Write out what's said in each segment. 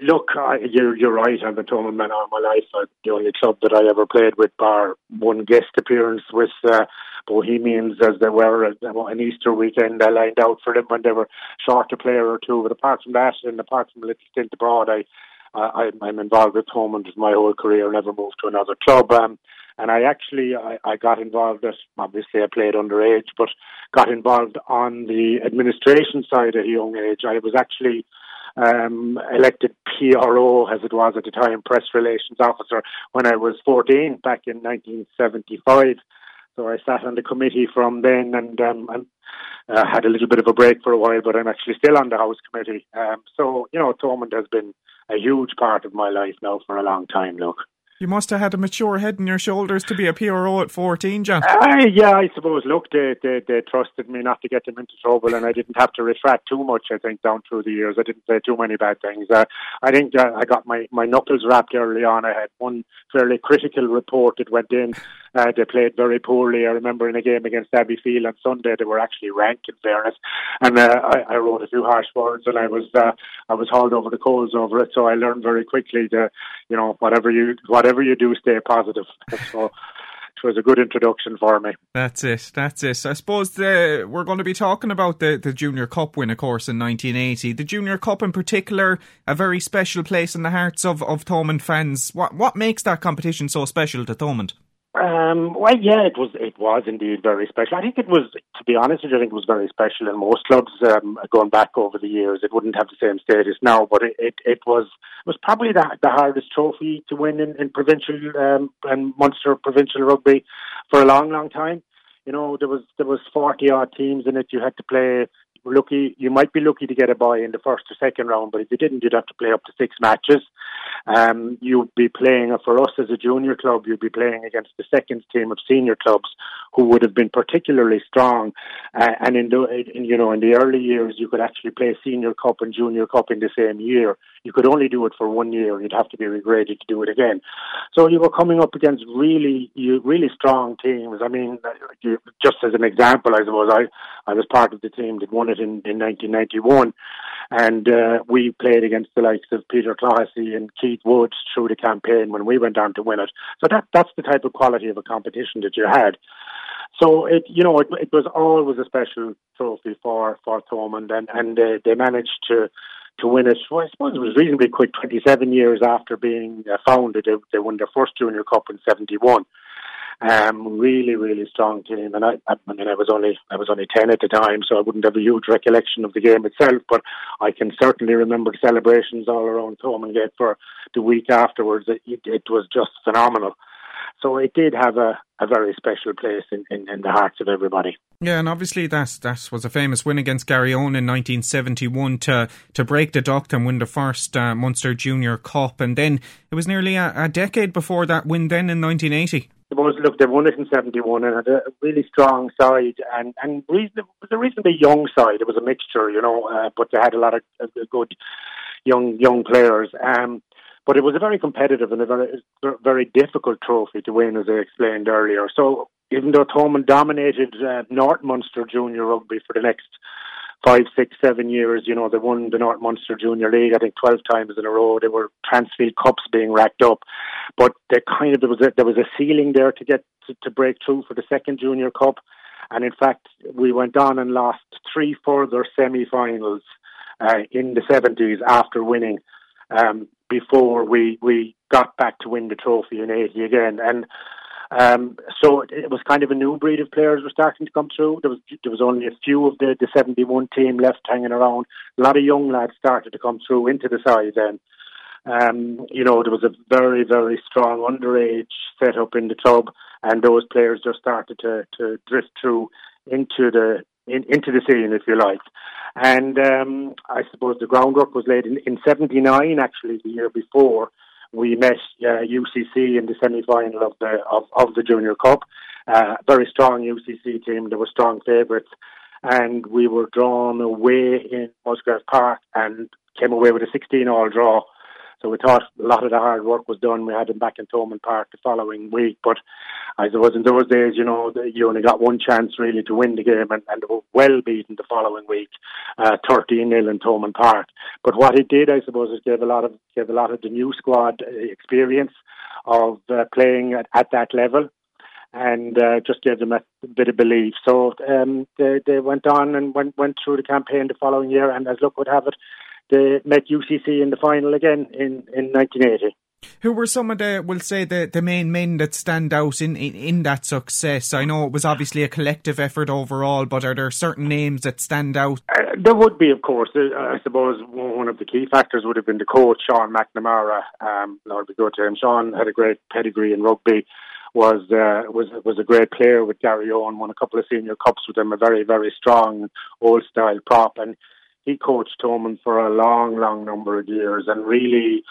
Look, you're right. I've been Thomond man all my life. The only club that I ever played with, bar one guest appearance with Bohemians, as they were an Easter weekend. I lined out for them when they were short a player or two. But apart from that, and apart from a little stint abroad, I'm involved with Thomond my whole career. Never moved to another club. And I got involved. Obviously, I played underage, but got involved on the administration side at a young age. I was actually elected PRO, as it was at the time, press relations officer, when I was 14 back in 1975. So I sat on the committee from then and had a little bit of a break for a while, but I'm actually still on the House Committee. So, Thomond has been a huge part of my life now for a long time, look. You must have had a mature head on your shoulders to be a PRO at 14, John. Yeah, I suppose. Look, they trusted me not to get them into trouble, and I didn't have to retract too much, I think, down through the years. I didn't say too many bad things. I think I got my knuckles wrapped early on. I had one fairly critical report that went in. They played very poorly. I remember in a game against Abbeyfield on Sunday, they were actually ranked, in fairness. And I wrote a few harsh words, and I was hauled over the coals over it. So I learned very quickly that, whatever you do, stay positive. So it was a good introduction for me. That's it. I suppose we're going to be talking about the Junior Cup win, of course, in 1980. The Junior Cup in particular, a very special place in the hearts of Thomond fans. What makes that competition so special to Thomond? Well, yeah, it was indeed very special. I think it was, to be honest with you, I think it was very special in most clubs going back over the years. It wouldn't have the same status now, but it was probably the hardest trophy to win in provincial and Munster provincial rugby for a long, long time. There was 40 odd teams in it. You had to play. You might be lucky to get a bye in the first or second round, but if you didn't, you'd have to play up to 6 matches. You'd be playing, for us as a junior club, you'd be playing against the second team of senior clubs who would have been particularly strong. And in the early years, you could actually play Senior Cup and Junior Cup in the same year. You could only do it for 1 year. You'd have to be regraded to do it again. So you were coming up against really strong teams. I mean, just as an example, I suppose I was part of the team that won it in 1991, and we played against the likes of Peter Clohessy and Keith Woods through the campaign when we went on to win it. So that's the type of quality of a competition that you had. So it was always a special trophy for Thomond, and they managed to win it. Well, I suppose it was reasonably quick. 27 years after being founded, they won their first Junior Cup in '71. Really, really strong team, and I was only 10 at the time, so I wouldn't have a huge recollection of the game itself. But I can certainly remember the celebrations all around Thomond Gate for the week afterwards. It was just phenomenal. So it did have a very special place in the hearts of everybody. Yeah, and obviously that was a famous win against Garryowen in 1971 to break the duck and win the first Munster Junior Cup. And then it was nearly a decade before that win then in 1980. Look, they won it in 71 and had a really strong side and it was a reasonably young side. It was a mixture, but they had a lot of good young players. But it was a very competitive and a very, very difficult trophy to win, as I explained earlier. So even though Thomond dominated North Munster Junior Rugby for the next 5, 6, 7 years, they won the North Munster Junior League, I think 12 times in a row. There were Transfield Cups being racked up, but there was a ceiling there to get to break through for the second Junior Cup. And in fact, we went on and lost 3 further semi-finals in the 70s after winning. Before we got back to win the trophy in 80 again. And so it was kind of a new breed of players were starting to come through. There was only a few of the 71 team left hanging around. A lot of young lads started to come through into the side then. There was a very, very strong underage set up in the club, and those players just started to drift through into the scene, if you like. And I suppose the groundwork was laid in 79, actually, the year before. We met UCC in the semi-final of the Junior Cup. Very strong UCC team. They were strong favourites. And we were drawn away in Musgrave Park and came away with a 16-all draw. So we thought a lot of the hard work was done. We had him back in Thomond Park the following week. But I suppose in those days, you only got one chance really to win the game, and they were well beaten the following week, 13-0 in Thomond Park. But what it did, I suppose, is gave a lot of the new squad experience of playing at that level, and just gave them a bit of belief. So they went on and went through the campaign the following year, and as luck would have it, they met UCC in the final again in 1980. Who were some of the main men that stand out in that success? I know it was obviously a collective effort overall, but are there certain names that stand out? There would be, of course. I suppose one of the key factors would have been the coach, Sean McNamara. Lord be good to him. Sean had a great pedigree in rugby. Was a great player with Gary Owen, won a couple of senior cups with him, a very, very strong old-style prop, and he coached Thomond for a long, long number of years, and really,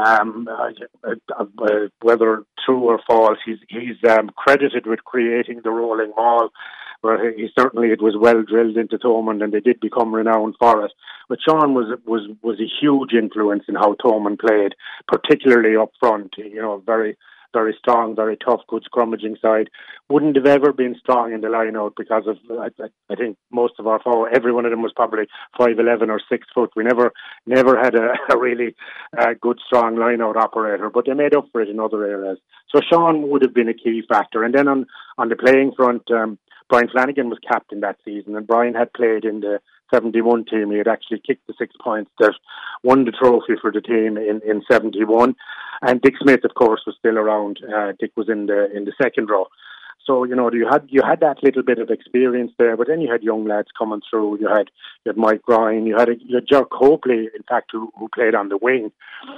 whether true or false, he's credited with creating the rolling maul, where it was well drilled into Thomond, and they did become renowned for it. But Sean was a huge influence in how Thomond played, particularly up front. Very, very strong, very tough, good scrummaging side. Wouldn't have ever been strong in the line-out because of, I think most of our forward, every one of them was probably 5'11" or 6 foot. We never had a really good, strong line-out operator, but they made up for it in other areas. So Sean would have been a key factor. And then on the playing front, Brian Flanagan was captain that season, and Brian had played in the 71 team. He had actually kicked the 6 points that won the trophy for the team in 71. And Dick Smith, of course, was still around. Dick was in the second row. So, you had that little bit of experience there, but then you had young lads coming through. You had Mike Ryan, you had Ger Copley, in fact, who played on the wing.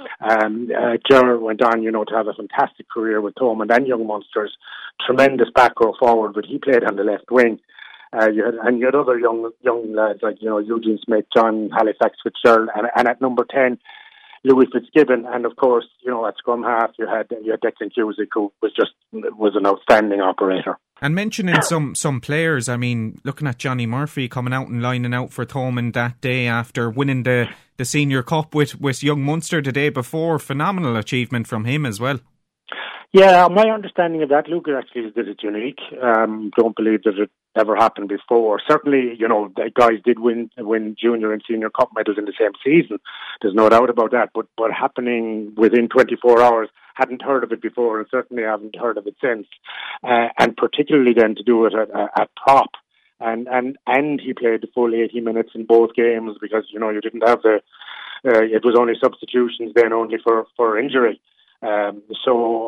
Ger went on, to have a fantastic career with Thomond and Young Munsters. Tremendous back row forward, but he played on the left wing. You had other young lads like, Eugene Smith, John Halifax Fitzgerald, and at number 10, Louis Fitzgibbon, and of course, at scrum half you had Declan Cusick, who was an outstanding operator. And mentioning some players, I mean, looking at Johnny Murphy coming out and lining out for Thomond that day after winning the Senior Cup with Young Munster the day before, phenomenal achievement from him as well. Yeah, my understanding of that, Luke, actually is that it's unique. Don't believe that it ever happened before. Certainly, the guys did win junior and senior cup medals in the same season. There's no doubt about that. But happening within 24 hours, hadn't heard of it before, and certainly haven't heard of it since. And particularly then to do it at prop. And he played the full 80 minutes in both games because, you didn't have it was only substitutions then only for injury. That's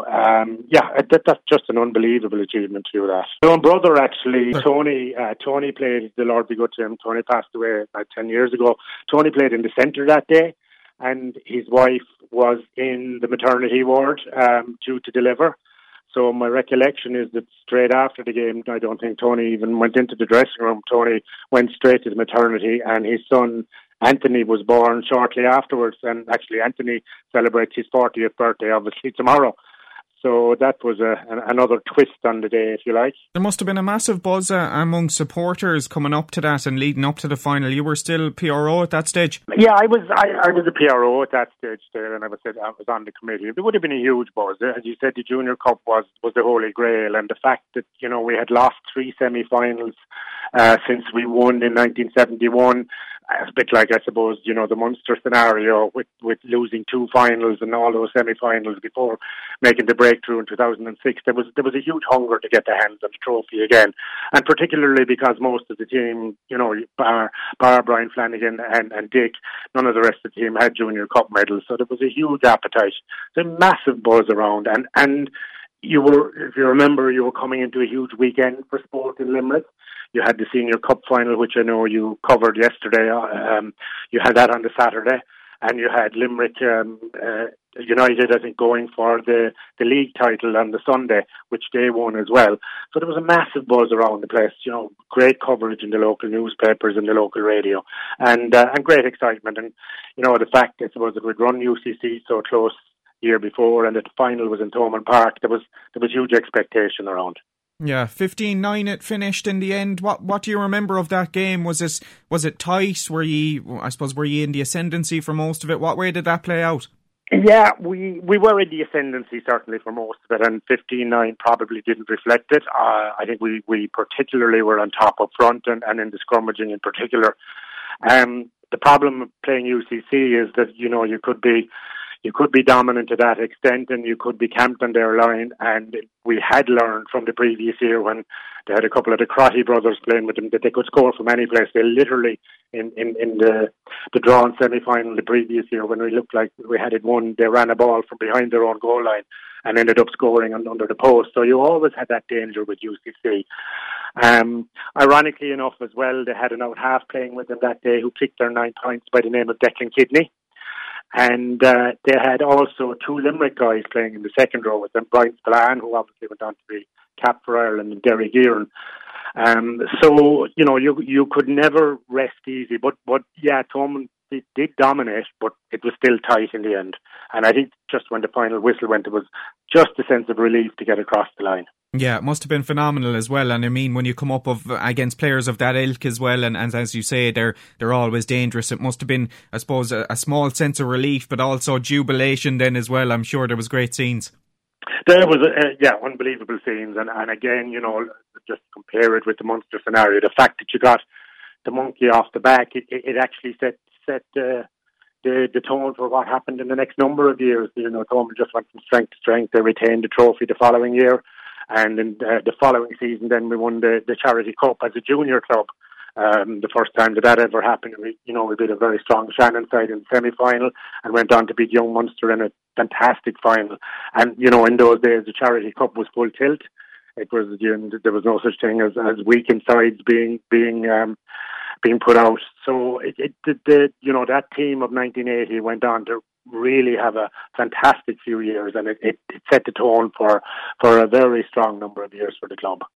just an unbelievable achievement to do that. My own brother, actually, Tony played, the Lord be good to him. Tony passed away about 10 years ago. Tony played in the centre that day, and his wife was in the maternity ward due to deliver. So my recollection is that straight after the game, I don't think Tony even went into the dressing room. Tony went straight to the maternity, and his son Anthony was born shortly afterwards, and actually Anthony celebrates his 40th birthday, obviously, tomorrow. So that was another twist on the day, if you like. There must have been a massive buzz among supporters coming up to that and leading up to the final. You were still PRO at that stage? Yeah, I was a PRO at that stage there, and I was on the committee. There would have been a huge buzz. As you said, the Junior Cup was the Holy Grail, and the fact that, we had lost 3 semi-finals since we won in 1971, a bit like, I suppose, the Munster scenario with losing 2 finals and all those semi-finals before making the breakthrough in 2006. There was a huge hunger to get their hands on the trophy again, and particularly because most of the team, bar Brian Flanagan and Dick, none of the rest of the team had Junior Cup medals, so there was a huge appetite. There's a massive buzz around, and you were, if you remember, you were coming into a huge weekend for sport in Limerick. You had the Senior Cup final, which I know you covered yesterday. You had that on the Saturday, and you had Limerick United, I think, going for the league title on the Sunday, which they won as well. So there was a massive buzz around the place. Great coverage in the local newspapers and the local radio, and great excitement. And the fact, I suppose, that we'd run UCC so close the year before, and that the final was in Thomond Park, there was huge expectation around. Yeah, 15-9 it finished in the end. What do you remember of that game? Was it tight? Were you in the ascendancy for most of it? What way did that play out? Yeah, we were in the ascendancy certainly for most of it, and 15-9 probably didn't reflect it. I think we particularly were on top up front and in the scrummaging in particular. The problem of playing UCC is that you could be dominant to that extent, and you could be camped on their line. And we had learned from the previous year when they had a couple of the Crotty brothers playing with them that they could score from any place. They literally, in the drawn semi-final the previous year, when we looked like we had it won, they ran a ball from behind their own goal line and ended up scoring under the post. So you always had that danger with UCC. Ironically enough as well, they had an out half playing with them that day who picked their 9 points by the name of Declan Kidney. And they had also 2 Limerick guys playing in the second row with them, Brian Spillane, who obviously went on to be cap for Ireland, and Derry Gearan. So, you could never rest easy. But yeah, Thomond did dominate, but it was still tight in the end. And I think just when the final whistle went, it was just a sense of relief to get across the line. Yeah, it must have been phenomenal as well. And I mean, when you come up against players of that ilk as well, and as you say, they're always dangerous. It must have been, I suppose, a small sense of relief, but also jubilation then as well. I'm sure there was great scenes. There was, unbelievable scenes. And again, just compare it with the Munster scenario. The fact that you got the monkey off the back, it actually set the tone for what happened in the next number of years. Thomond just went from strength to strength. They retained the trophy the following year. And in the following season, then we won the Charity Cup as a junior club. The first time that ever happened. We beat a very strong Shannon side in the semi-final and went on to beat Young Munster in a fantastic final. And, in those days, the Charity Cup was full tilt. It was, there was no such thing as weakened sides being put out. So that team of 1980 went on to really have a fantastic few years, and it set the tone for a very strong number of years for the club.